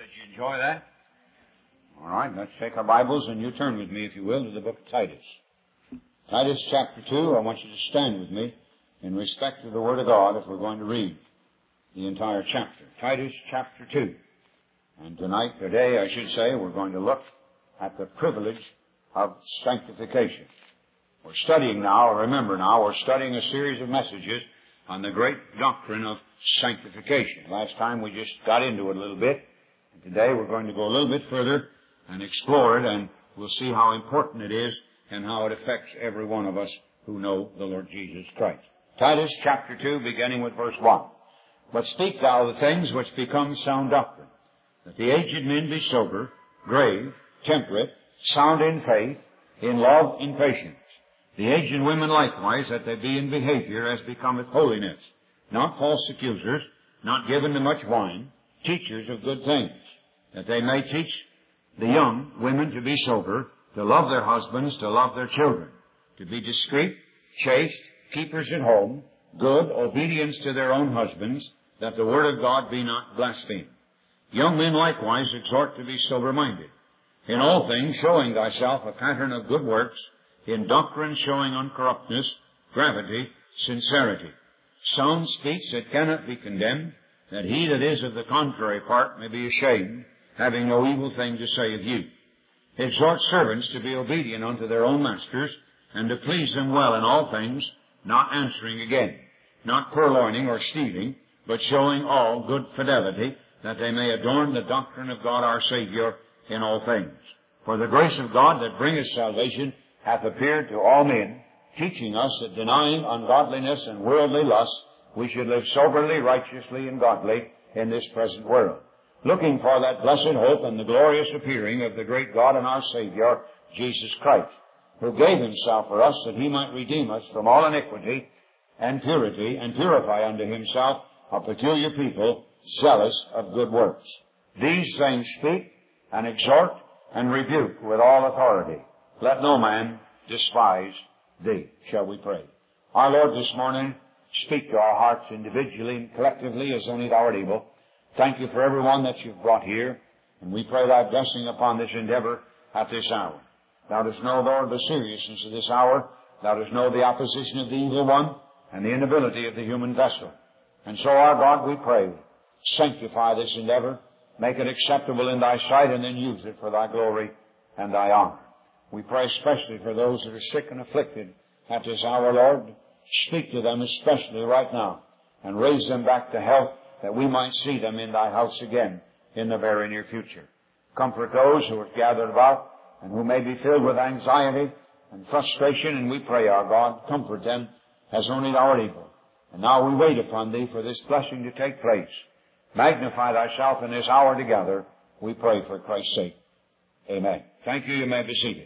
Did you enjoy that? All right, let's take our Bibles and you turn with me, if you will, to the book of Titus. Titus chapter 2, I want you to stand with me in respect to the Word of God if we're going to read the entire chapter. Titus chapter 2. And today, I should say, we're going to look at the privilege of sanctification. We're studying now, we're studying a series of messages on the great doctrine of sanctification. Last time we just got into it a little bit. And today we're going to go a little bit further and explore it, and we'll see how important it is and how it affects every one of us who know the Lord Jesus Christ. Titus chapter 2, beginning with verse 1. But speak thou the things which become sound doctrine, that the aged men be sober, grave, temperate, sound in faith, in love, in patience. The aged women likewise, that they be in behavior as becometh holiness, not false accusers, not given to much wine, teachers of good things, that they may teach the young women to be sober, to love their husbands, to love their children, to be discreet, chaste, keepers at home, good, obedience to their own husbands, that the word of God be not blasphemed. Young men likewise exhort to be sober-minded, in all things showing thyself a pattern of good works, in doctrine showing uncorruptness, gravity, sincerity, sound speech that cannot be condemned, that he that is of the contrary part may be ashamed, having no evil thing to say of you. Exhort servants to be obedient unto their own masters, and to please them well in all things, not answering again, not purloining or stealing, but showing all good fidelity, that they may adorn the doctrine of God our Savior in all things. For the grace of God that bringeth salvation hath appeared to all men, teaching us that denying ungodliness and worldly lust, we should live soberly, righteously, and godly in this present world, looking for that blessed hope and the glorious appearing of the great God and our Savior, Jesus Christ, who gave himself for us that he might redeem us from all iniquity and purity, and purify unto himself a peculiar people, zealous of good works. These things speak and exhort and rebuke with all authority. Let no man despise thee. Shall we pray? Our Lord, this morning, speak to our hearts individually and collectively as only thou art able. Thank you for everyone that you've brought here, and we pray thy blessing upon this endeavor at this hour. Thou dost know, Lord, the seriousness of this hour. Thou dost know the opposition of the evil one and the inability of the human vessel. And so, our God, we pray, sanctify this endeavor, make it acceptable in thy sight, and then use it for thy glory and thy honor. We pray especially for those that are sick and afflicted at this hour, Lord. Speak to them especially right now and raise them back to health, that we might see them in thy house again in the very near future. Comfort those who are gathered about and who may be filled with anxiety and frustration, and we pray, our God, comfort them as only thou art able. And now we wait upon thee for this blessing to take place. Magnify thyself in this hour together, we pray for Christ's sake. Amen. Thank you. You may be seated.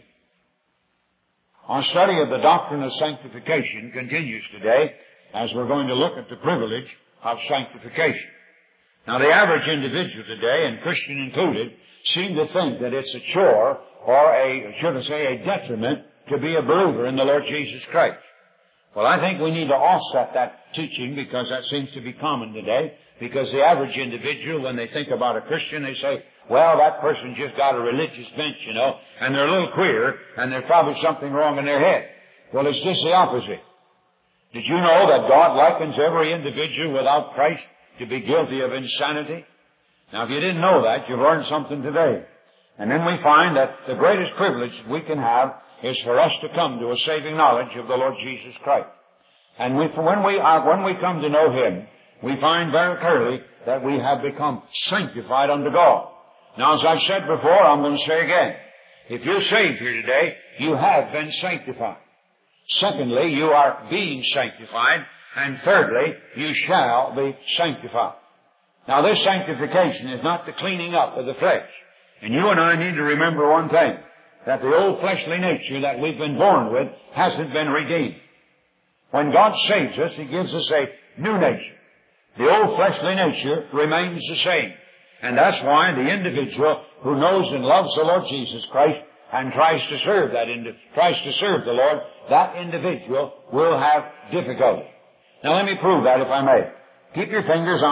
Our study of the doctrine of sanctification continues today as we're going to look at the privilege of sanctification. Now, the average individual today, and Christian included, seem to think that it's a chore or a detriment to be a believer in the Lord Jesus Christ. Well, I think we need to offset that teaching, because that seems to be common today, because the average individual, when they think about a Christian, they say, well, that person just got a religious bent, and they're a little queer, and there's probably something wrong in their head. Well, it's just the opposite. Did you know that God likens every individual without Christ to be guilty of insanity? Now, if you didn't know that, you've learned something today. And then we find that the greatest privilege we can have is for us to come to a saving knowledge of the Lord Jesus Christ. And when we come to know him, we find very clearly that we have become sanctified unto God. Now, as I've said before, I'm going to say again, if you're saved here today, you have been sanctified. Secondly, you are being sanctified. And thirdly, you shall be sanctified. Now, this sanctification is not the cleaning up of the flesh. And you and I need to remember one thing, that the old fleshly nature that we've been born with hasn't been redeemed. When God saves us, he gives us a new nature. The old fleshly nature remains the same. And that's why the individual who knows and loves the Lord Jesus Christ and tries to serve the Lord, that individual will have difficulty. Now let me prove that, if I may. Keep your fingers on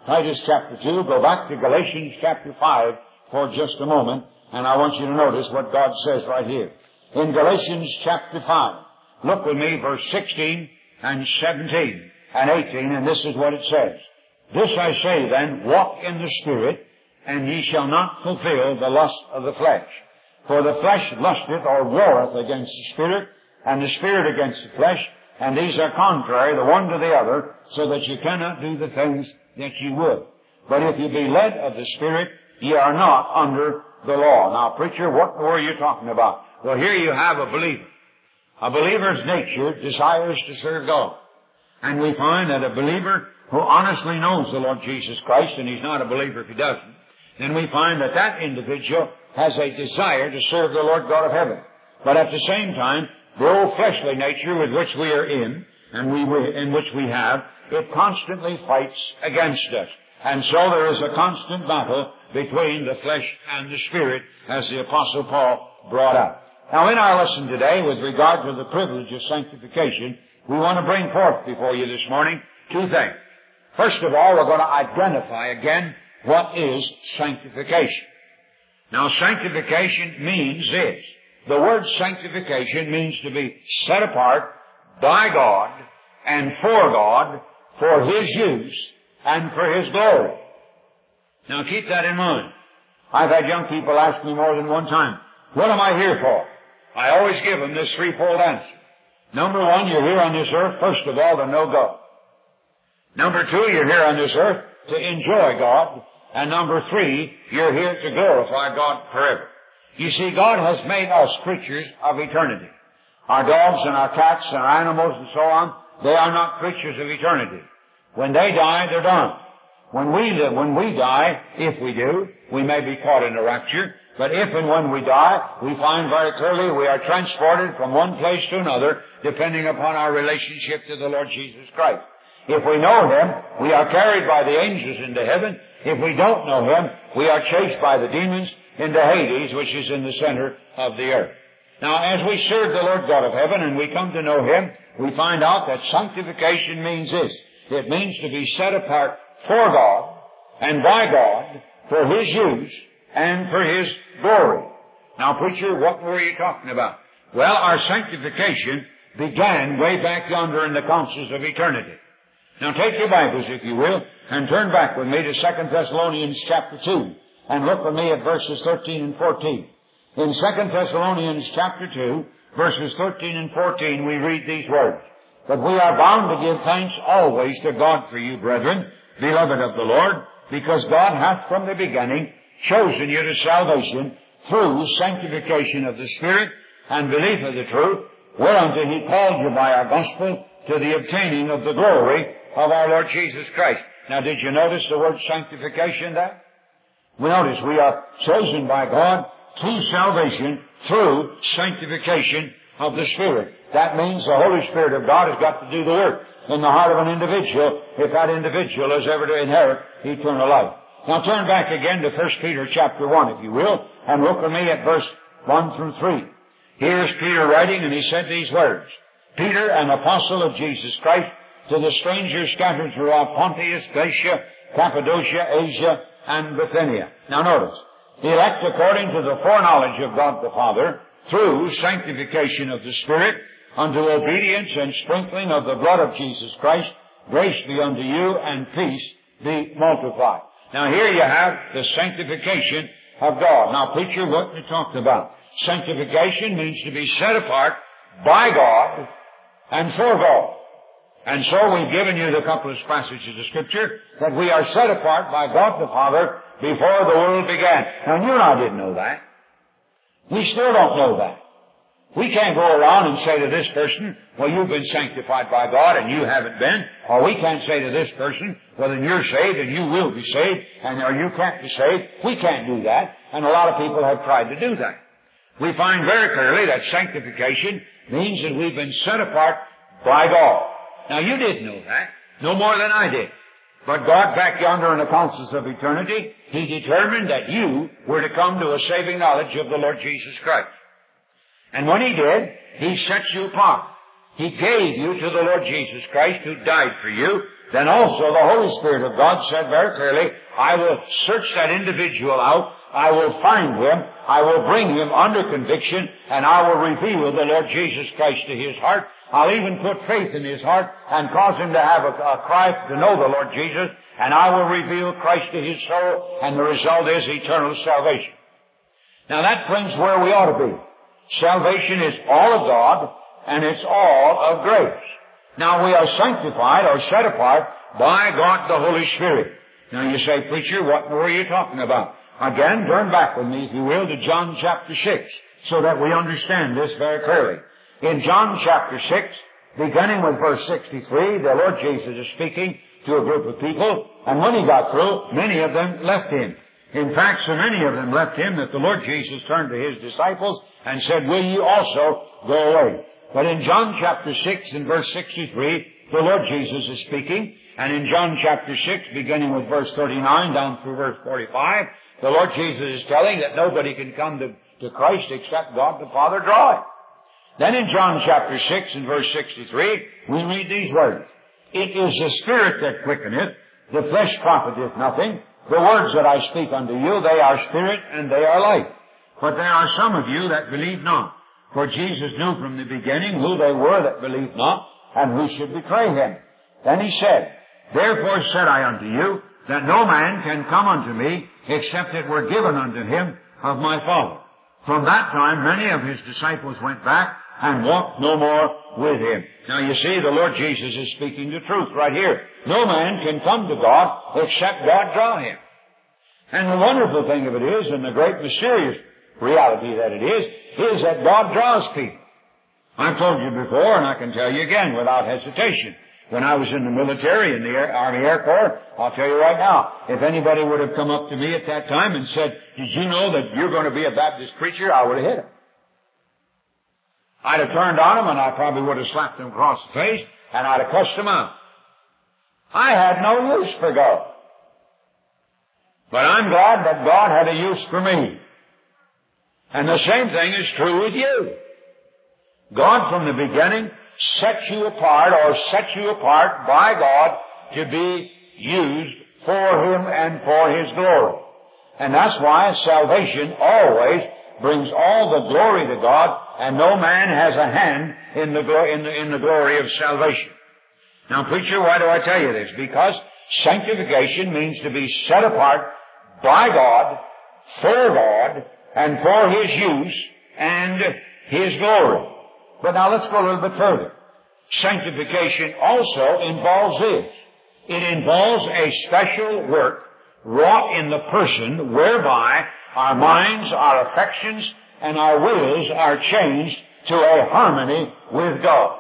Titus chapter 2, go back to Galatians chapter 5 for just a moment, and I want you to notice what God says right here. In Galatians chapter 5, look with me, verse 16 and 17 and 18, and this is what it says. This I say then, walk in the Spirit, and ye shall not fulfill the lust of the flesh. For the flesh lusteth or warreth against the Spirit, and the Spirit against the flesh, and these are contrary the one to the other, so that you cannot do the things that you would. But if you be led of the Spirit, ye are not under the law. Now, preacher, what were you talking about? Well, here you have a believer. A believer's nature desires to serve God. And we find that a believer who honestly knows the Lord Jesus Christ, and he's not a believer if he doesn't, then we find that that individual has a desire to serve the Lord God of heaven. But at the same time, the old fleshly nature with which we are in, and in which we have, it constantly fights against us. And so there is a constant battle between the flesh and the Spirit, as the Apostle Paul brought out. Now, in our lesson today, with regard to the privilege of sanctification, we want to bring forth before you this morning two things. First of all, we're going to identify again what is sanctification. Now, sanctification means this. The word sanctification means to be set apart by God and for God for His use and for His glory. Now, keep that in mind. I've had young people ask me more than one time, what am I here for? I always give them this threefold answer. Number one, you're here on this earth, first of all, to know God. Number two, you're here on this earth to enjoy God. And number three, you're here to glorify God forever. You see, God has made us creatures of eternity. Our dogs and our cats and our animals and so on, they are not creatures of eternity. When they die, they're done. When we die, if we do, we may be caught in a rapture. But if and when we die, we find very clearly we are transported from one place to another, depending upon our relationship to the Lord Jesus Christ. If we know Him, we are carried by the angels into heaven. If we don't know Him, we are chased by the demons into Hades, which is in the center of the earth. Now, as we serve the Lord God of heaven and we come to know Him, we find out that sanctification means this. It means to be set apart for God and by God for His use and for His glory. Now, preacher, what were you talking about? Well, our sanctification began way back yonder in the councils of eternity. Now, take your Bibles, if you will, and turn back with me to 2 Thessalonians chapter 2, and look with me at verses 13 and 14. In 2 Thessalonians chapter 2, verses 13 and 14, we read these words, But we are bound to give thanks always to God for you, brethren, beloved of the Lord, because God hath from the beginning chosen you to salvation through sanctification of the Spirit and belief of the truth, whereunto He called you by our gospel to the obtaining of the glory of our Lord Jesus Christ. Now, did you notice the word sanctification there? We notice we are chosen by God to salvation through sanctification of the Spirit. That means the Holy Spirit of God has got to do the work in the heart of an individual if that individual is ever to inherit eternal life. Now turn back again to 1 Peter chapter 1, if you will, and look with me at verse 1 through 3. Here's Peter writing, and he said these words, Peter, an apostle of Jesus Christ, to the strangers scattered throughout Pontus, Galatia, Cappadocia, Asia, and Bithynia. Now notice, elect according to the foreknowledge of God the Father, through sanctification of the Spirit, unto obedience and sprinkling of the blood of Jesus Christ, grace be unto you, and peace be multiplied. Now here you have the sanctification of God. Now, preacher, what you talked about? Sanctification means to be set apart by God and for God. And so we've given you the couple of passages of Scripture that we are set apart by God the Father before the world began. Now, you and I didn't know that. We still don't know that. We can't go around and say to this person, well, you've been sanctified by God and you haven't been. Or we can't say to this person, well, then you're saved and you will be saved, or you can't be saved. We can't do that. And a lot of people have tried to do that. We find very clearly that sanctification means that we've been set apart by God. Now, you didn't know that, no more than I did. But God, back yonder in the councils of eternity, He determined that you were to come to a saving knowledge of the Lord Jesus Christ. And when He did, He set you apart. He gave you to the Lord Jesus Christ, who died for you, then also the Holy Spirit of God said very clearly, I will search that individual out, I will find him, I will bring him under conviction, and I will reveal the Lord Jesus Christ to his heart. I'll even put faith in his heart and cause him to have a cry to know the Lord Jesus, and I will reveal Christ to his soul, and the result is eternal salvation. Now that brings where we ought to be. Salvation is all of God, and it's all of grace. Now we are sanctified or set apart by God the Holy Spirit. Now you say, preacher, what were you talking about? Again, turn back with me, if you will, to John chapter 6, so that we understand this very clearly. In John chapter 6, beginning with verse 63, the Lord Jesus is speaking to a group of people, and when he got through, many of them left him. In fact, so many of them left him that the Lord Jesus turned to his disciples and said, will you also go away? But in John chapter 6 and verse 63, the Lord Jesus is speaking, and in John chapter 6, beginning with verse 39 down through verse 45, the Lord Jesus is telling that nobody can come to Christ except God the Father draw him. Then in John chapter 6 and verse 63, we read these words, it is the Spirit that quickeneth, the flesh profiteth nothing. The words that I speak unto you, they are spirit and they are life. But there are some of you that believe not. For Jesus knew from the beginning who they were that believed not, and who should betray him. Then he said, therefore said I unto you, that no man can come unto me, except it were given unto him of my Father. From that time many of his disciples went back, and walked no more with him. Now you see, the Lord Jesus is speaking the truth right here. No man can come to God except God draw him. And the wonderful thing of it is, and the great mysterious reality that it is that God draws people. I've told you before, and I can tell you again without hesitation. When I was in the military, in the Army Air Corps, I'll tell you right now, if anybody would have come up to me at that time and said, did you know that you're going to be a Baptist preacher? I would have hit him. I'd have turned on him, and I probably would have slapped him across the face, and I'd have cussed him out. I had no use for God. But I'm glad that God had a use for me. And the same thing is true with you. God from the beginning set you apart by God to be used for Him and for His glory. And that's why salvation always brings all the glory to God, and no man has a hand in the glory of salvation. Now, preacher, why do I tell you this? Because sanctification means to be set apart by God, for God, and for His use and His glory. But now let's go a little bit further. Sanctification also involves this. It involves a special work wrought in the person whereby our minds, our affections, and our wills are changed to a harmony with God.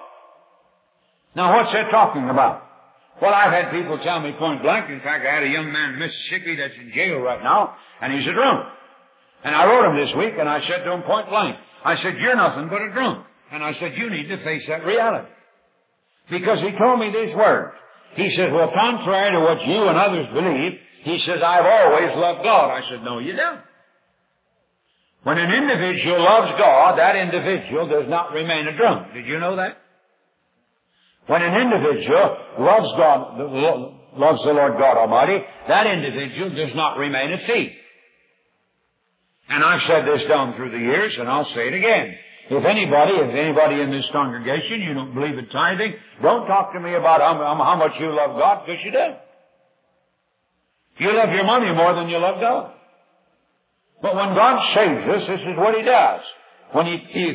Now what's that talking about? Well, I've had people tell me point blank. In fact, I had a young man in Mississippi that's in jail right now, and he's a drunk. And I wrote him this week, and I said to him point blank, I said, you're nothing but a drunk. And I said, you need to face that reality. Because he told me these words. He says, well, contrary to what you and others believe, he says, I've always loved God. I said, no, you don't. When an individual loves God, that individual does not remain a drunk. Did you know that? When an individual loves God, loves the Lord God Almighty, that individual does not remain a thief. And I've said this down through the years, and I'll say it again. If anybody in this congregation, you don't believe in tithing, don't talk to me about how much you love God, because you do. You love your money more than you love God. But when God saves us, this is what He does. When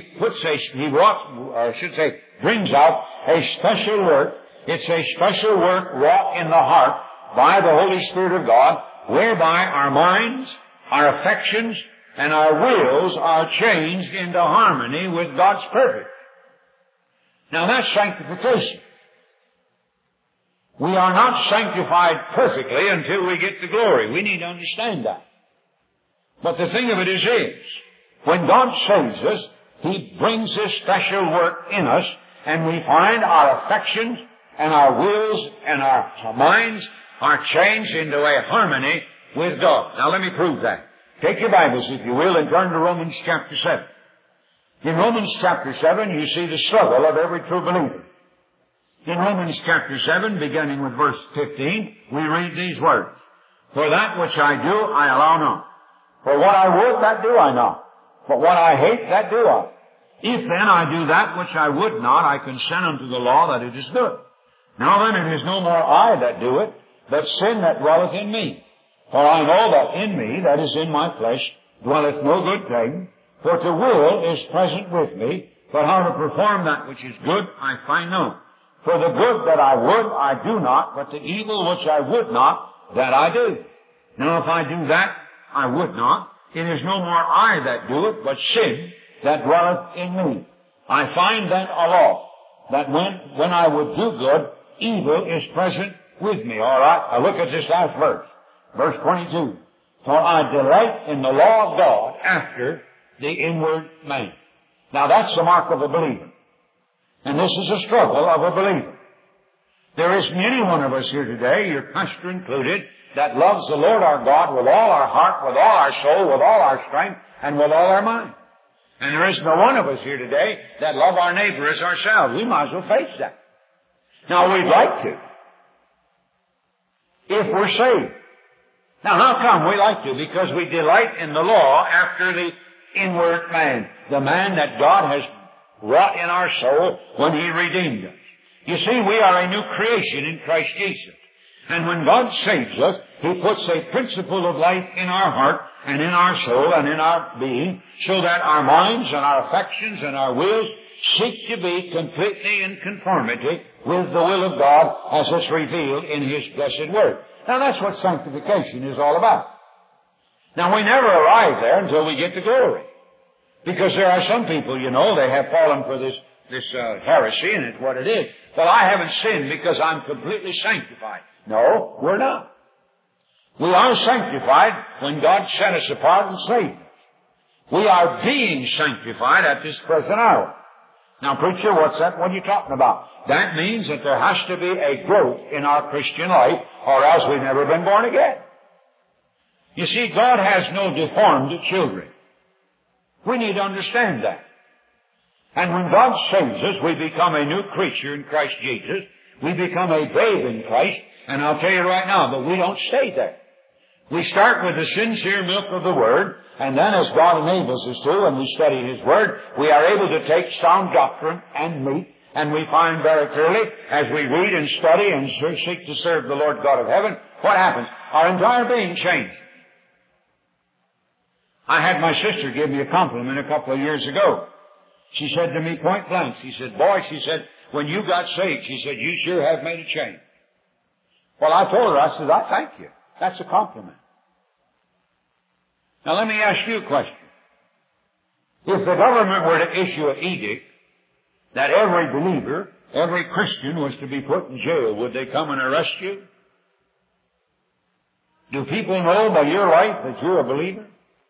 brings out a special work, it's a special work wrought in the heart by the Holy Spirit of God, whereby our minds, our affections, and our wills are changed into harmony with God's purpose. Now that's sanctification. We are not sanctified perfectly until we get to glory. We need to understand that. But the thing of it is when God saves us, He brings this special work in us, and we find our affections and our wills and our minds are changed into a harmony with God. Now let me prove that. Take your Bibles, if you will, and turn to Romans chapter 7. In Romans chapter 7, you see the struggle of every true believer. In Romans chapter 7, beginning with verse 15, we read these words. For that which I do, I allow not. For what I would, that do I not. But what I hate, that do I. If then I do that which I would not, I consent unto the law that it is good. Now then it is no more I that do it, but sin that dwelleth in me. For I know that in me, that is in my flesh, dwelleth no good thing. For to will is present with me, but how to perform that which is good, I find not. For the good that I would, I do not, but the evil which I would not, that I do. Now if I do that I would not, it is no more I that do it, but sin that dwelleth in me. I find then a law, that when I would do good, evil is present with me. All right, now look at this last verse. Verse 22. For I delight in the law of God after the inward man. Now that's the mark of a believer. And this is a struggle of a believer. There is any one of us here today, your pastor included, that loves the Lord our God with all our heart, with all our soul, with all our strength, and with all our mind. And there isn't one of us here today that love our neighbor as ourselves. We might as well face that. Now we'd like to, if we're saved. Now how come we like to? Because we delight in the law after the inward man. The man that God has wrought in our soul when He redeemed us. You see, we are a new creation in Christ Jesus. And when God saves us, He puts a principle of life in our heart and in our soul and in our being, so that our minds and our affections and our wills seek to be completely in conformity with the will of God as it's revealed in His blessed Word. Now that's what sanctification is all about. Now we never arrive there until we get to glory. Because there are some people, you know, they have fallen for this heresy, and it's what it is. Well, I haven't sinned because I'm completely sanctified. No, we're not. We are sanctified when God set us apart and saved us. We are being sanctified at this present hour. Now, preacher, what's that? What are you talking about? That means that there has to be a growth in our Christian life, or else we've never been born again. You see, God has no deformed children. We need to understand that. And when God saves us, we become a new creature in Christ Jesus. We become a babe in Christ. And I'll tell you right now, but we don't stay there. We start with the sincere milk of the Word, and then as God enables us to, and we study His Word, we are able to take sound doctrine and meat, and we find very clearly, as we read and study and seek to serve the Lord God of heaven, what happens? Our entire being changes. I had my sister give me a compliment a couple of years ago. She said to me point blank, she said, boy, she said, when you got saved, she said, you sure have made a change. Well, I told her, I said, I thank you. That's a compliment. Now let me ask you a question. If the government were to issue an edict that every believer, every Christian was to be put in jail, would they come and arrest you? Do people know by your life that you're a believer?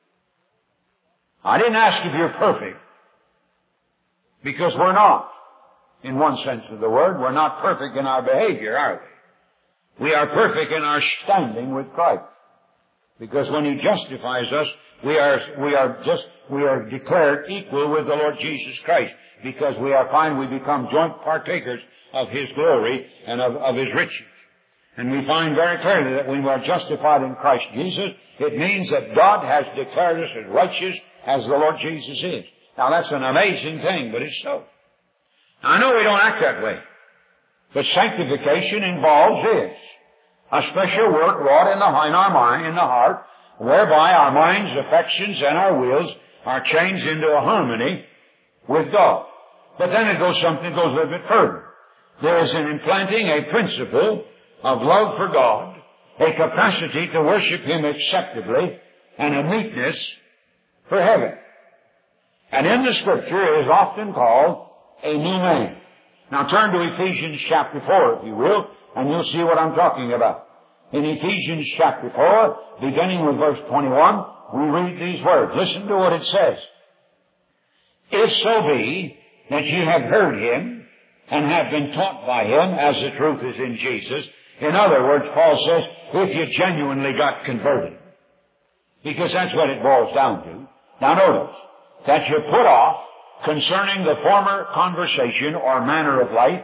I didn't ask if you're perfect, because we're not. In one sense of the word, we're not perfect in our behavior, are we? We are perfect in our standing with Christ. Because when He justifies us, we are declared equal with the Lord Jesus Christ. Because we become joint partakers of His glory and of His riches. And we find very clearly that when we are justified in Christ Jesus, it means that God has declared us as righteous as the Lord Jesus is. Now that's an amazing thing, but it's so. Now, I know we don't act that way. But sanctification involves this. A special work wrought in our mind, in the heart, whereby our minds, affections, and our wills are changed into a harmony with God. But then it goes a little bit further. There is an implanting a principle of love for God, a capacity to worship Him acceptably, and a meekness for heaven. And in the Scripture it is often called a new man. Now turn to Ephesians chapter 4, if you will, and you'll see what I'm talking about. In Ephesians chapter 4, beginning with verse 21, we read these words. Listen to what it says. If so be that you have heard Him and have been taught by Him, as the truth is in Jesus. In other words, Paul says, if you genuinely got converted. Because that's what it boils down to. Now notice, that you put off concerning the former conversation or manner of life,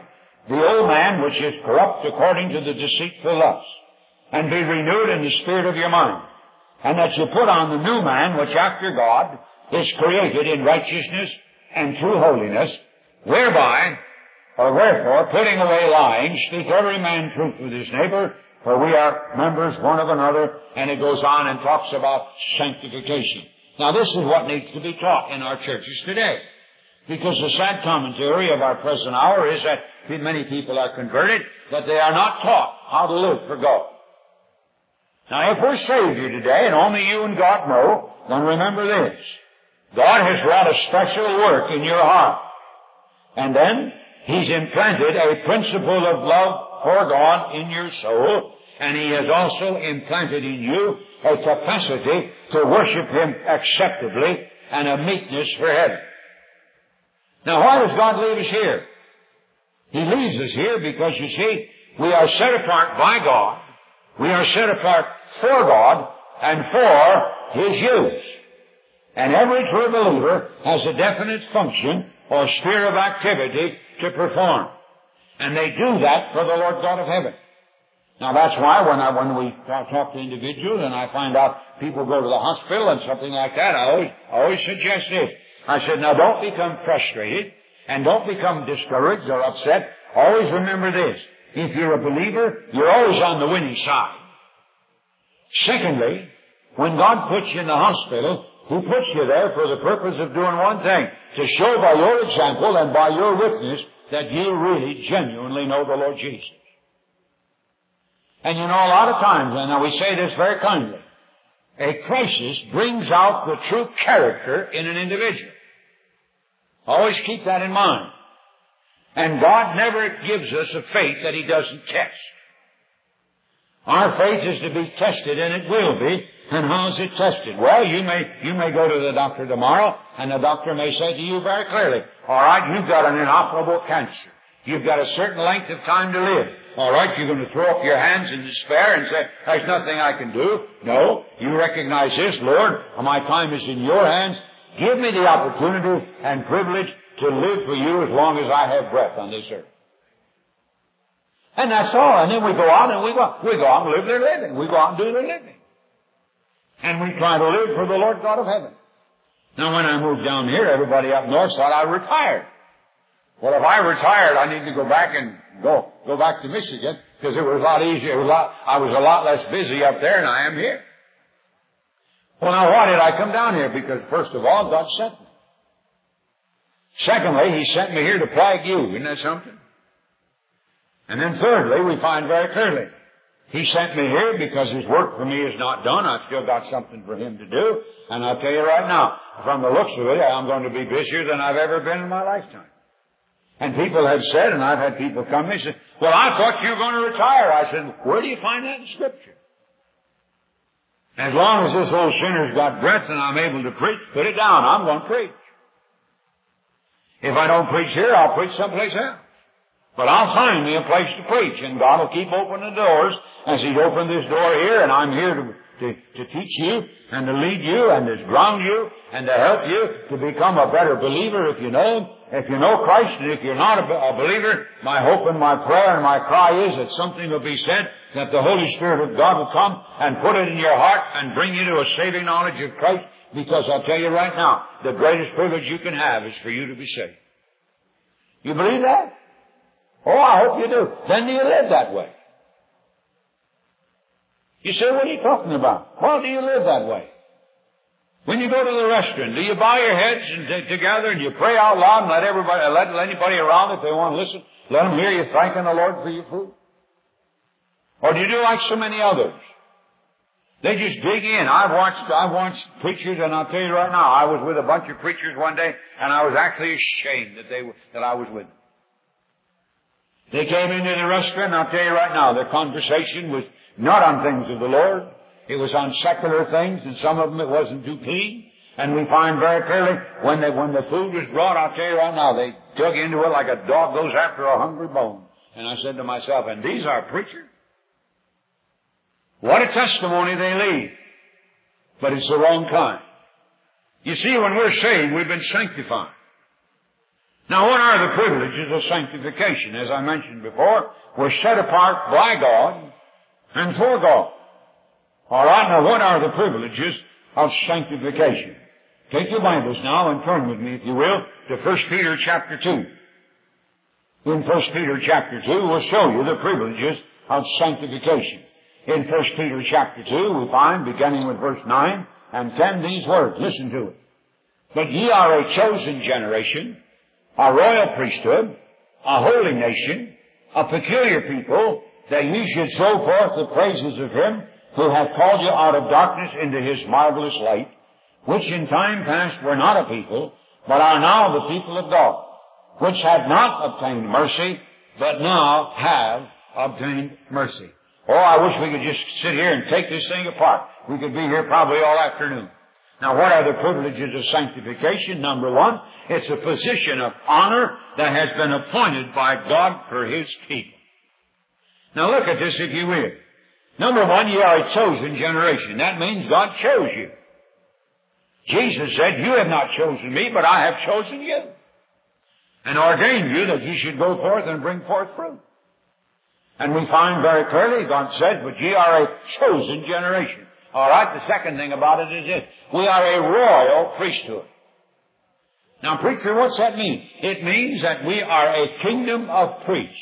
the old man which is corrupt according to the deceitful lust, and be renewed in the spirit of your mind, and that you put on the new man which after God is created in righteousness and true holiness, whereby, or wherefore, putting away lying, speak every man truth with his neighbor, for we are members one of another, and it goes on and talks about sanctification. Now this is what needs to be taught in our churches today. Because the sad commentary of our present hour is that many people are converted, but they are not taught how to live for God. Now if we're saved here today, and only you and God know, then remember this. God has wrought a special work in your heart. And then He's implanted a principle of love for God in your soul, and He has also implanted in you a capacity to worship Him acceptably and a meekness for heaven. Now why does God leave us here? He leaves us here because, you see, we are set apart by God. We are set apart for God and for His use. And every true believer has a definite function or sphere of activity to perform. And they do that for the Lord God of heaven. Now that's why when we talk to individuals and I find out people go to the hospital and something like that, I always suggest this. I said, now don't become frustrated and don't become discouraged or upset. Always remember this. If you're a believer, you're always on the winning side. Secondly, when God puts you in the hospital, He puts you there for the purpose of doing one thing, to show by your example and by your witness that you really genuinely know the Lord Jesus. And you know, a lot of times, and we say this very kindly, a crisis brings out the true character in an individual. Always keep that in mind. And God never gives us a faith that He doesn't test. Our faith is to be tested, and it will be. And how is it tested? Well, you may go to the doctor tomorrow, and the doctor may say to you very clearly, all right, you've got an inoperable cancer. You've got a certain length of time to live. All right, you're going to throw up your hands in despair and say, there's nothing I can do. No, you recognize this, Lord, my time is in your hands. Give me the opportunity and privilege to live for you as long as I have breath on this earth. And that's all. And then we go out and we go out and live their living. We go out and do their living. And we try to live for the Lord God of heaven. Now when I moved down here, everybody up north thought I retired. Well, if I retired, I need to go back and go back to Michigan, because it was a lot easier. I was a lot less busy up there than I am here. Well, now why did I come down here? Because first of all, God sent me. Secondly, He sent me here to plague you. Isn't that something? And then thirdly, we find very clearly, He sent me here because His work for me is not done. I've still got something for Him to do. And I'll tell you right now, from the looks of it, I'm going to be busier than I've ever been in my lifetime. And people have said, and I've had people come and say, well, I thought you were going to retire. I said, where do you find that in Scripture? As long as this old sinner's got breath and I'm able to preach, put it down. I'm going to preach. If I don't preach here, I'll preach someplace else. But I'll find me a place to preach, and God will keep opening the doors as He's opened this door here, and I'm here to teach you and to lead you and to ground you and to help you to become a better believer if you know Him. If you know Christ, and if you're not a believer, my hope and my prayer and my cry is that something will be said, that the Holy Spirit of God will come and put it in your heart and bring you to a saving knowledge of Christ, because I'll tell you right now, the greatest privilege you can have is for you to be saved. You believe that? Oh, I hope you do. Then do you live that way? You say, what are you talking about? Well, do you live that way? When you go to the restaurant, do you bow your heads and together and you pray out loud and let anybody around, if they want to listen, let them hear you thanking the Lord for your food? Or do you do like so many others? They just dig in. I've watched preachers, and I'll tell you right now, I was with a bunch of preachers one day, and I was actually ashamed that I was with them. They came into the restaurant, and I'll tell you right now, their conversation was not on things of the Lord. It was on secular things, and some of them it wasn't too clean. And we find very clearly, when the food was brought, I'll tell you right now, they dug into it like a dog goes after a hungry bone. And I said to myself, and these are preachers? What a testimony they leave. But it's the wrong kind. You see, when we're saved, we've been sanctified. Now, what are the privileges of sanctification? As I mentioned before, we're set apart by God and for God. All right, now what are the privileges of sanctification? Take your Bibles now and turn with me, if you will, to 1 Peter chapter 2. In 1 Peter chapter 2, we'll show you the privileges of sanctification. In 1 Peter chapter 2, we find, beginning with verse 9 and 10, these words. Listen to it. But ye are a chosen generation, a royal priesthood, a holy nation, a peculiar people, that ye should show forth the praises of Him who hath called you out of darkness into His marvelous light, which in time past were not a people, but are now the people of God, which had not obtained mercy, but now have obtained mercy. Oh, I wish we could just sit here and take this thing apart. We could be here probably all afternoon. Now, what are the privileges of sanctification? Number one, it's a position of honor that has been appointed by God for His people. Now, look at this, if you will. Number one, ye are a chosen generation. That means God chose you. Jesus said, you have not chosen me, but I have chosen you, and ordained you that ye should go forth and bring forth fruit. And we find very clearly, God said, but ye are a chosen generation. All right, the second thing about it is this. We are a royal priesthood. Now, preacher, what's that mean? It means that we are a kingdom of priests.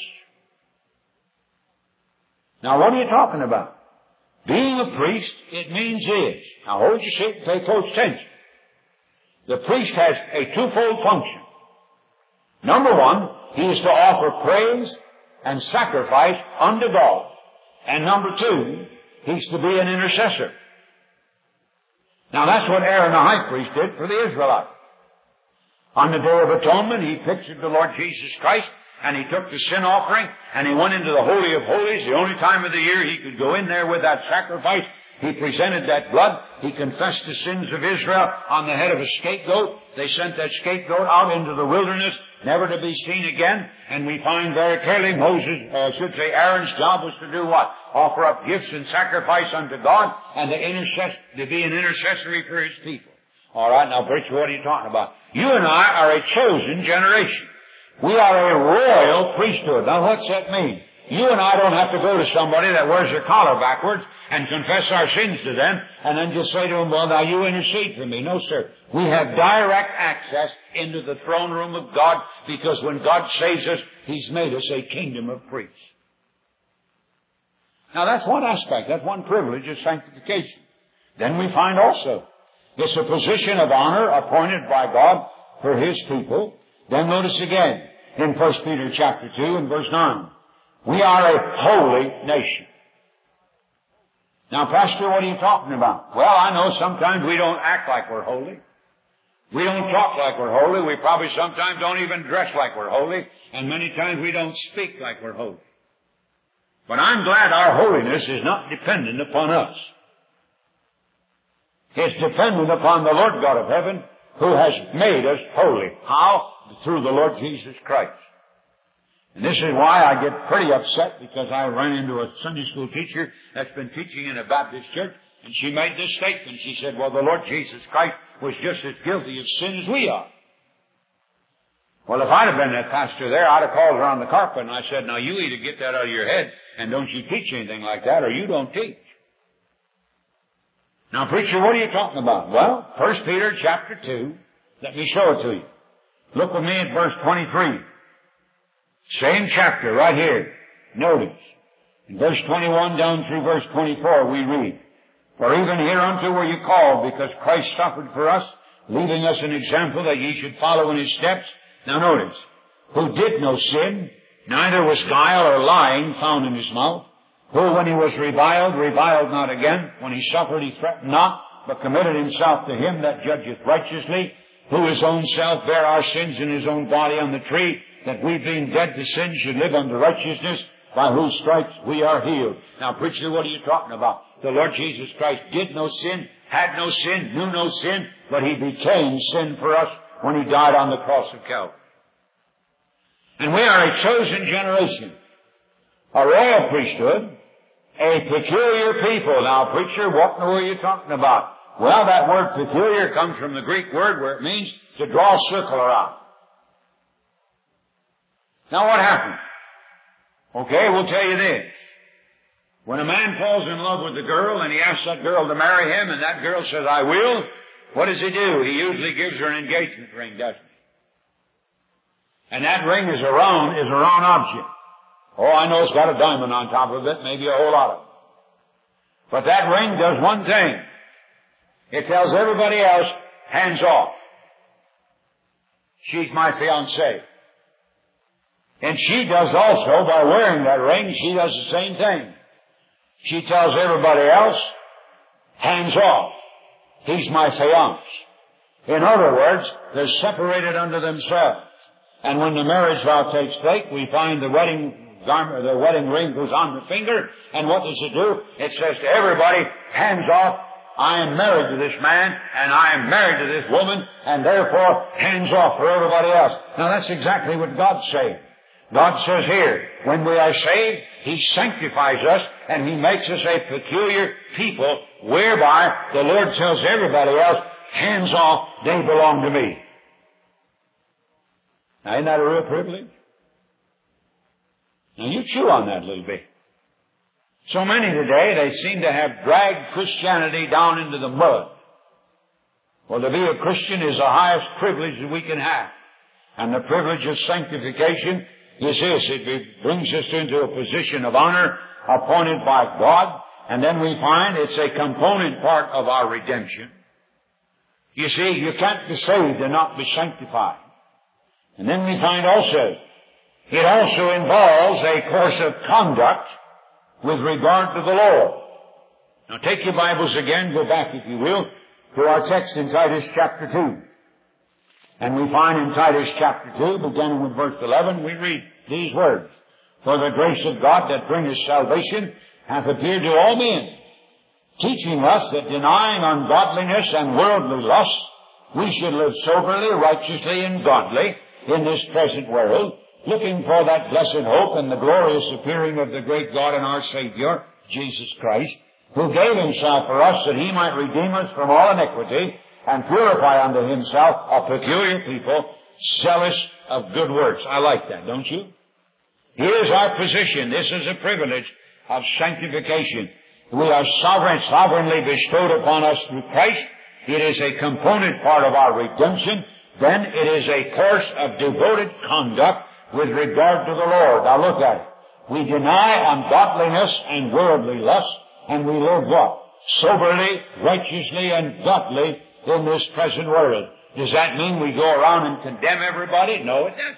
Now, what are you talking about? Being a priest, it means this. Now, hold your seat and pay close attention. The priest has a twofold function. Number one, he is to offer praise and sacrifice unto God. And number two, he's to be an intercessor. Now, that's what Aaron the high priest did for the Israelites. On the Day of Atonement, he pictured the Lord Jesus Christ, and he took the sin offering, and he went into the Holy of Holies, the only time of the year he could go in there with that sacrifice. He presented that blood. He confessed the sins of Israel on the head of a scapegoat. They sent that scapegoat out into the wilderness, never to be seen again. And we find very clearly Aaron's job was to do what? Offer up gifts and sacrifice unto God, and to be an intercessory for His people. All right, now, preacher, what are you talking about? You and I are a chosen generation. We are a royal priesthood. Now, what's that mean? You and I don't have to go to somebody that wears their collar backwards and confess our sins to them and then just say to them, well, now you intercede for me. No, sir. We have direct access into the throne room of God, because when God saves us, He's made us a kingdom of priests. Now, that's one aspect. That's one privilege of sanctification. Then we find also it's a position of honor appointed by God for His people. Then notice again in 1 Peter chapter 2 and verse 9. We are a holy nation. Now, Pastor, what are you talking about? Well, I know sometimes we don't act like we're holy. We don't talk like we're holy. We probably sometimes don't even dress like we're holy. And many times we don't speak like we're holy. But I'm glad our holiness is not dependent upon us. It's dependent upon the Lord God of heaven, who has made us holy. How? Through the Lord Jesus Christ. And this is why I get pretty upset, because I ran into a Sunday school teacher that's been teaching in a Baptist church, and she made this statement. She said, well, the Lord Jesus Christ was just as guilty of sin as we are. Well, if I'd have been that pastor there, I'd have called her on the carpet, and I said, now you either get that out of your head, and don't you teach anything like that, or you don't teach. Now, preacher, what are you talking about? Well, 1 Peter chapter 2, let me show it to you. Look with me at verse 23. Same chapter right here. Notice. In verse 21 down through verse 24 we read, for even hereunto were you called, because Christ suffered for us, leaving us an example that ye should follow in His steps. Now notice, who did no sin, neither was guile or lying found in His mouth, who when He was reviled not again. When He suffered, He threatened not, but committed Himself to Him that judgeth righteously, who His own self bare our sins in His own body on the tree, that we being dead to sin should live unto righteousness, by whose stripes we are healed. Now, preacher, what are you talking about? The Lord Jesus Christ did no sin, had no sin, knew no sin, but He became sin for us when He died on the cross of Calvary. And we are a chosen generation, a royal priesthood, a peculiar people. Now, preacher, what in the world are you talking about? Well, that word peculiar comes from the Greek word where it means to draw a circle around. Now what happened? Okay, we'll tell you this. When a man falls in love with a girl and he asks that girl to marry him and that girl says, I will, what does he do? He usually gives her an engagement ring, doesn't he? And that ring is a round object. Oh, I know it's got a diamond on top of it, maybe a whole lot of it. But that ring does one thing. It tells everybody else, hands off. She's my fiancée. And she does also, by wearing that ring, she does the same thing. She tells everybody else, hands off. He's my fiancé. In other words, they're separated unto themselves. And when the marriage vow takes place, we find the wedding ring goes on the finger, and what does it do? It says to everybody, hands off, I am married to this man, and I am married to this woman, and therefore, hands off for everybody else. Now that's exactly what God's saying. God says here, when we are saved, He sanctifies us, and He makes us a peculiar people, whereby the Lord tells everybody else, hands off, they belong to me. Now isn't that a real privilege? Now you chew on that a little bit. So many today, they seem to have dragged Christianity down into the mud. Well, to be a Christian is the highest privilege that we can have. And the privilege of sanctification is this. It brings us into a position of honor appointed by God. And then we find it's a component part of our redemption. You see, you can't be saved and not be sanctified. And then we find also, it also involves a course of conduct with regard to the Lord. Now take your Bibles again, go back if you will, to our text in Titus chapter 2. And we find in Titus chapter 2, beginning with verse 11, we read these words. For the grace of God that bringeth salvation hath appeared to all men, teaching us that denying ungodliness and worldly lust, we should live soberly, righteously, and godly in this present world, looking for that blessed hope and the glorious appearing of the great God and our Savior, Jesus Christ, who gave Himself for us that He might redeem us from all iniquity and purify unto Himself a peculiar people, zealous of good works. I like that, don't you? Here's our position. This is a privilege of sanctification. We are sovereignly bestowed upon us through Christ. It is a component part of our redemption. Then it is a course of devoted conduct with regard to the Lord. Now look at it. We deny ungodliness and worldly lust, and we live what? Soberly, righteously, and godly in this present world. Does that mean we go around and condemn everybody? No, it doesn't.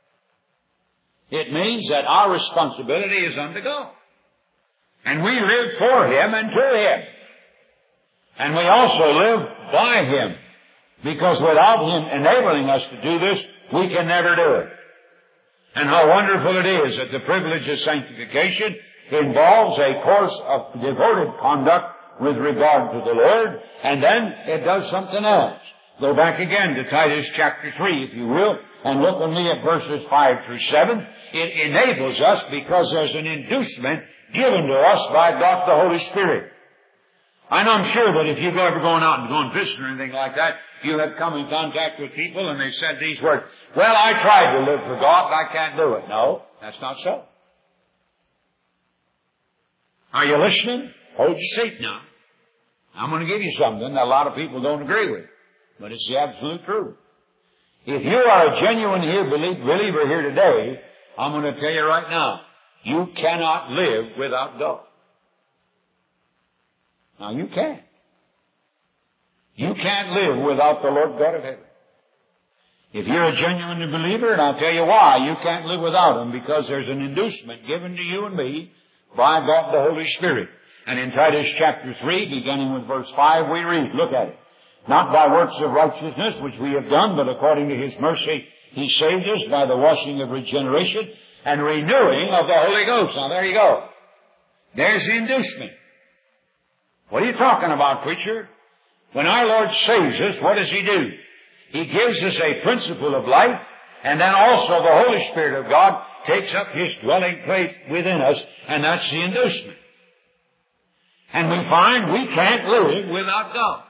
It means that our responsibility is unto God. And we live for Him and to Him. And we also live by Him. Because without Him enabling us to do this, we can never do it. And how wonderful it is that the privilege of sanctification involves a course of devoted conduct with regard to the Lord, and then it does something else. Go back again to Titus chapter 3, if you will, and look with me at verses 5 through 7. It enables us because there's an inducement given to us by God the Holy Spirit. And I'm sure that if you've ever gone out and gone fishing or anything like that, you have come in contact with people and they said these words, well, I tried to live for God, but I can't do it. No, that's not so. Are you listening? Hold your seat now. I'm going to give you something that a lot of people don't agree with, but it's the absolute truth. If you are a genuine believer here today, I'm going to tell you right now, you cannot live without God. Now you can't. You can't live without the Lord God of heaven. If you're a genuine believer, and I'll tell you why, you can't live without Him, because there's an inducement given to you and me by God the Holy Spirit. And in Titus chapter 3, beginning with verse 5, we read, look at it. Not by works of righteousness which we have done, but according to His mercy He saved us by the washing of regeneration and renewing of the Holy Ghost. Now there you go. There's the inducement. What are you talking about, preacher? When our Lord saves us, what does He do? He gives us a principle of life, and then also the Holy Spirit of God takes up His dwelling place within us, and that's the inducement. And we find we can't live without God.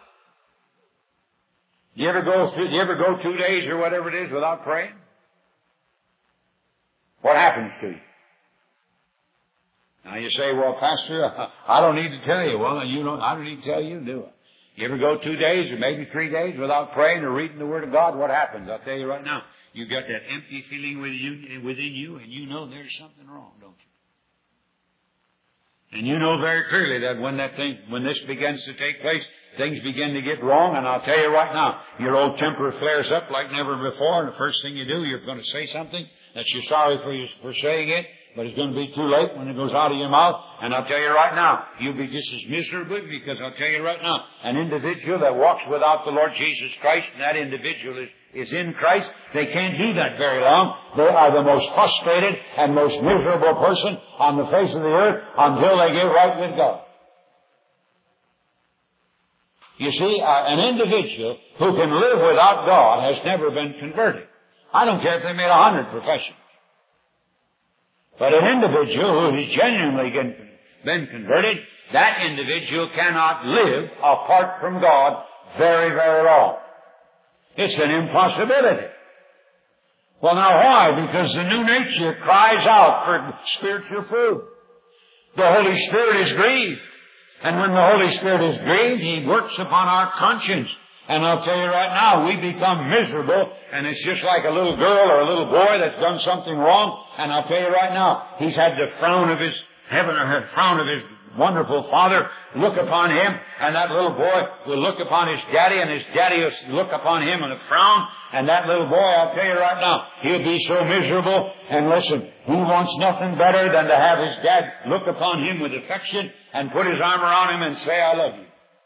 Do you ever go 2 days or whatever it is without praying? what happens to you? Now you say, well, Pastor, I don't need to tell you. Well, I don't need to tell you, do I? You ever go 2 days or maybe 3 days without praying or reading the Word of God? What happens? I'll tell you right now. You got that empty feeling within you, and you know there's something wrong, don't you? And you know very clearly that when this begins to take place, things begin to get wrong, and I'll tell you right now, your old temper flares up like never before, and the first thing you do, you're going to say something that you're sorry for saying it, but it's going to be too late when it goes out of your mouth. And I'll tell you right now, you'll be just as miserable, because I'll tell you right now, an individual that walks without the Lord Jesus Christ, and that individual is in Christ, they can't do that very long. They are the most frustrated and most miserable person on the face of the earth until they get right with God. You see, an individual who can live without God has never been converted. I don't care if they made 100 professions. But an individual who has genuinely been converted, that individual cannot live apart from God very, very long. It's an impossibility. Well, now why? Because the new nature cries out for spiritual food. The Holy Spirit is grieved. And when the Holy Spirit is grieved, He works upon our conscience. And I'll tell you right now, we become miserable, and it's just like a little girl or a little boy that's done something wrong. And I'll tell you right now, he's had the frown of his heaven, or the frown of his wonderful Father look upon him, and that little boy will look upon his daddy, and his daddy will look upon him in a frown. And that little boy, I'll tell you right now, he'll be so miserable. And listen, he wants nothing better than to have his dad look upon him with affection and put his arm around him and say, I love you.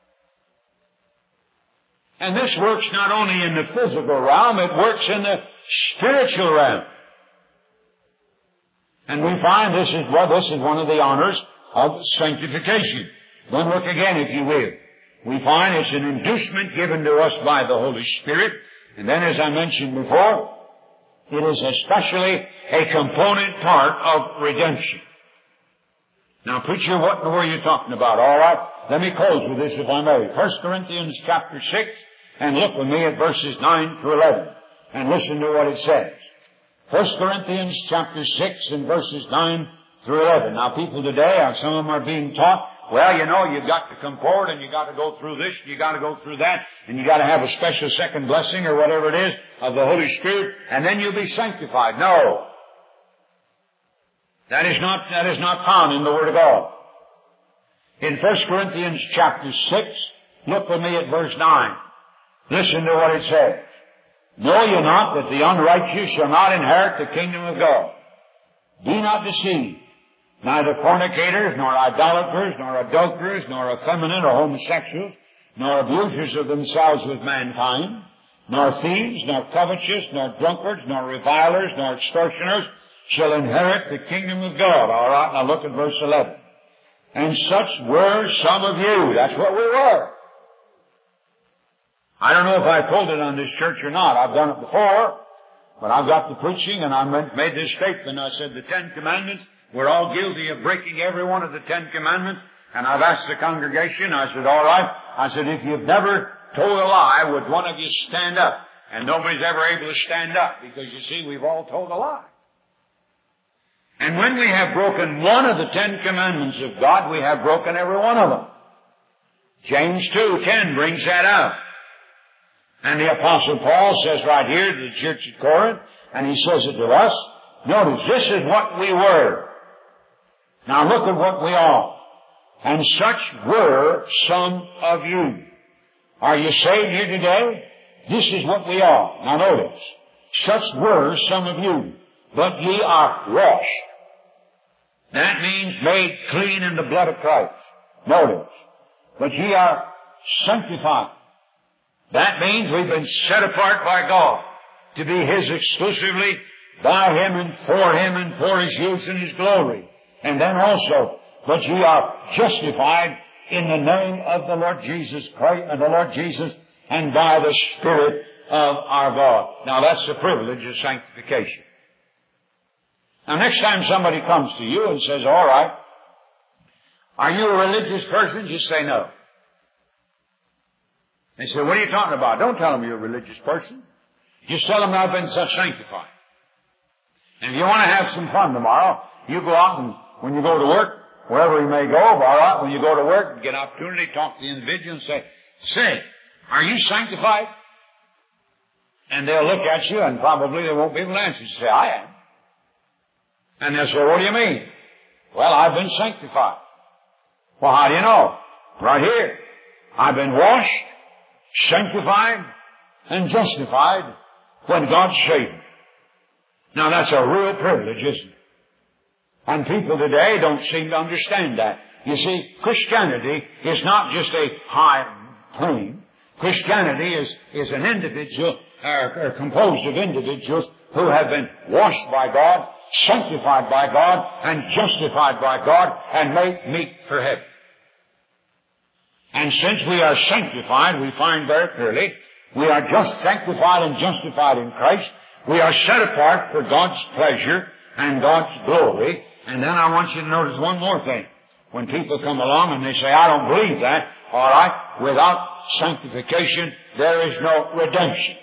And this works not only in the physical realm, it works in the spiritual realm. And we find this is one of the honors of sanctification. Then look again, if you will. We find it's an inducement given to us by the Holy Spirit. And then, as I mentioned before, it is especially a component part of redemption. Now, preacher, what were you talking about? All right, let me close with this, if I may. 1 Corinthians chapter 6, and look with me at verses 9 to 11, and listen to what it says. 1 Corinthians chapter 6 and verses 9 through 11. Now, people today, some of them are being taught, well, you've got to come forward, and you've got to go through this, and you've got to go through that, and you've got to have a special second blessing, or whatever it is, of the Holy Spirit, and then you'll be sanctified. No. That is not found in the Word of God. In 1 Corinthians chapter 6, look with me at verse 9. Listen to what it says. Know ye not that the unrighteous shall not inherit the kingdom of God? Be not deceived. Neither fornicators, nor idolaters, nor adulterers, nor effeminate or homosexuals, nor abusers of themselves with mankind, nor thieves, nor covetous, nor drunkards, nor revilers, nor extortioners shall inherit the kingdom of God. All right, now look at verse 11. And such were some of you. That's what we were. I don't know if I told it on this church or not. I've done it before, but I've got the preaching, and I made this statement. I said the 10 Commandments, we're all guilty of breaking every one of the 10 Commandments. And I've asked the congregation, I said, all right. I said, if you've never told a lie, would one of you stand up? And nobody's ever able to stand up, because you see, we've all told a lie. And when we have broken one of the 10 Commandments of God, we have broken every one of them. James 2:10 brings that out. And the Apostle Paul says right here to the church at Corinth, and he says it to us, notice, this is what we were. Now look at what we are. And such were some of you. Are you saved here today? This is what we are. Now notice, such were some of you, but ye are washed. That means made clean in the blood of Christ. Notice, but ye are sanctified. That means we've been set apart by God to be His exclusively, by Him and for His use and His glory. And then also, but ye are justified in the name of the Lord Jesus Christ, and the Lord Jesus, and by the Spirit of our God. Now that's the privilege of sanctification. Now next time somebody comes to you and says, all right, are you a religious person? Just say no. They say, what are you talking about? Don't tell them you're a religious person. Just tell them I've been sanctified. And if you want to have some fun tomorrow, you go out and when you go to work, wherever you may go, all right, when you go to work, get an opportunity, talk to the individual and say, are you sanctified? And they'll look at you and probably they won't be able to answer. You say, I am. And they'll say, what do you mean? Well, I've been sanctified. Well, how do you know? Right here. I've been washed, sanctified, and justified when God saved me. Now that's a real privilege, isn't it? And people today don't seem to understand that. You see, Christianity is not just a high plane. Christianity is an individual, or composed of individuals who have been washed by God, sanctified by God, and justified by God, and made meet for heaven. And since we are sanctified, we find very clearly, we are just sanctified and justified in Christ. We are set apart for God's pleasure and God's glory. And then I want you to notice one more thing. When people come along and they say, I don't believe that, all right, without sanctification, there is no redemption.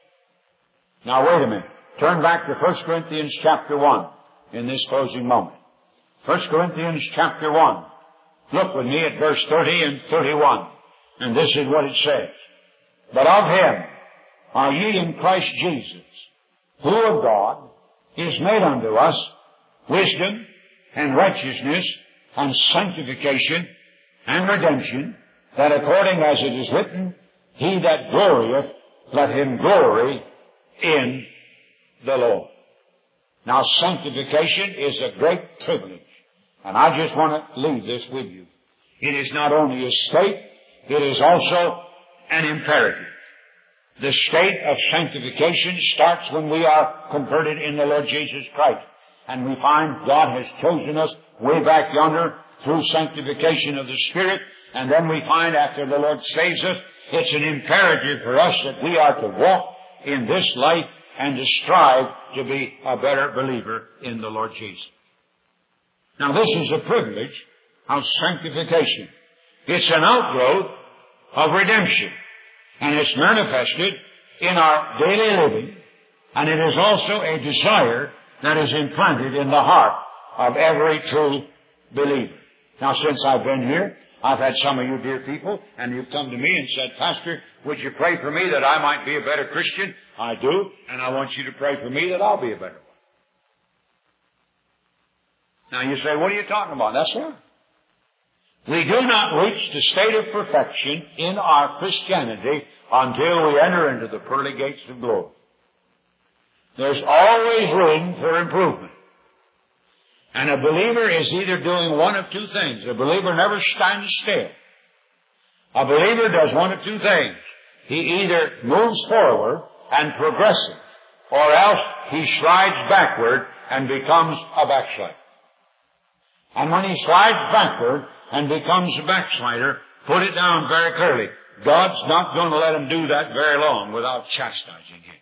Now wait a minute. Turn back to 1 Corinthians chapter 1 in this closing moment. 1 Corinthians chapter 1. Look with me at verse 30 and 31. And this is what it says. But of Him are ye in Christ Jesus, who of God is made unto us wisdom and righteousness and sanctification and redemption, that according as it is written, He that glorieth, let him glory in the Lord. Now sanctification is a great privilege. And I just want to leave this with you. It is not only a state, it is also an imperative. The state of sanctification starts when we are converted in the Lord Jesus Christ. And we find God has chosen us way back yonder through sanctification of the Spirit. And then we find after the Lord saves us, it's an imperative for us that we are to walk in this life and to strive to be a better believer in the Lord Jesus. Now this is a privilege of sanctification. It's an outgrowth of redemption. And it's manifested in our daily living. And it is also a desire that is implanted in the heart of every true believer. Now since I've been here, I've had some of you dear people, and you've come to me and said, Pastor, would you pray for me that I might be a better Christian? I do, and I want you to pray for me that I'll be a better one. Now you say, what are you talking about? That's right. We do not reach the state of perfection in our Christianity until we enter into the pearly gates of glory. There's always room for improvement. And a believer is either doing one of two things. A believer never stands still. A believer does one of two things. He either moves forward and progresses, or else he slides backward and becomes a backslider. And when he slides backward and becomes a backslider, put it down very clearly. God's not going to let him do that very long without chastising him.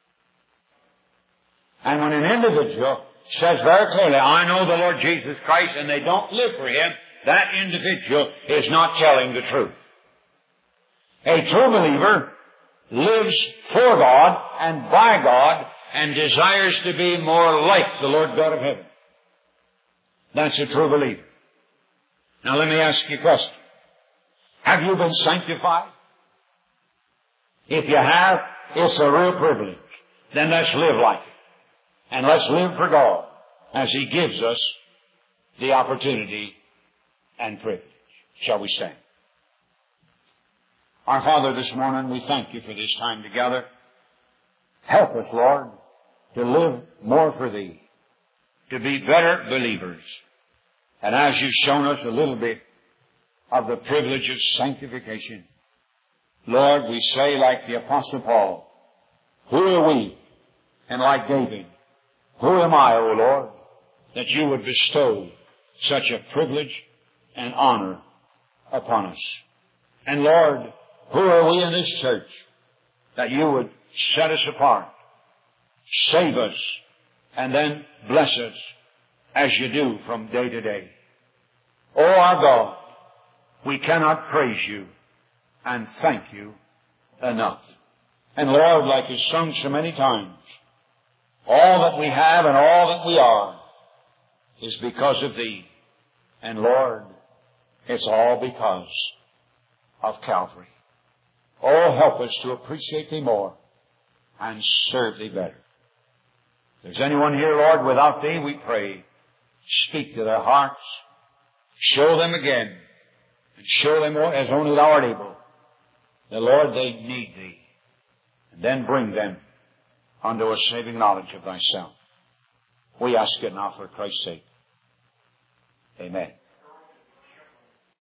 And when an individual says very clearly, I know the Lord Jesus Christ, and they don't live for Him, that individual is not telling the truth. A true believer lives for God and by God and desires to be more like the Lord God of heaven. That's a true believer. Now let me ask you a question. Have you been sanctified? If you have, it's a real privilege. Then let's live like it. And let's live for God as He gives us the opportunity and privilege. Shall we stand? Our Father, this morning we thank You for this time together. Help us, Lord, to live more for Thee, to be better believers. And as You've shown us a little bit of the privilege of sanctification, Lord, we say like the Apostle Paul, who are we? And like David, who am I, O Lord, that You would bestow such a privilege and honor upon us? And Lord, who are we in this church that You would set us apart, save us, and then bless us as You do from day to day? O our God, we cannot praise You and thank You enough. And Lord, like is sung so many times, All that we have and all that we are is because of Thee. And Lord, it's all because of Calvary. Oh, help us to appreciate Thee more and serve Thee better. If there's anyone here, Lord, without Thee, we pray, speak to their hearts, show them again, and show them as only Thou art able. The Lord, they need Thee. And then bring them unto a saving knowledge of Thyself. We ask it now for Christ's sake. Amen.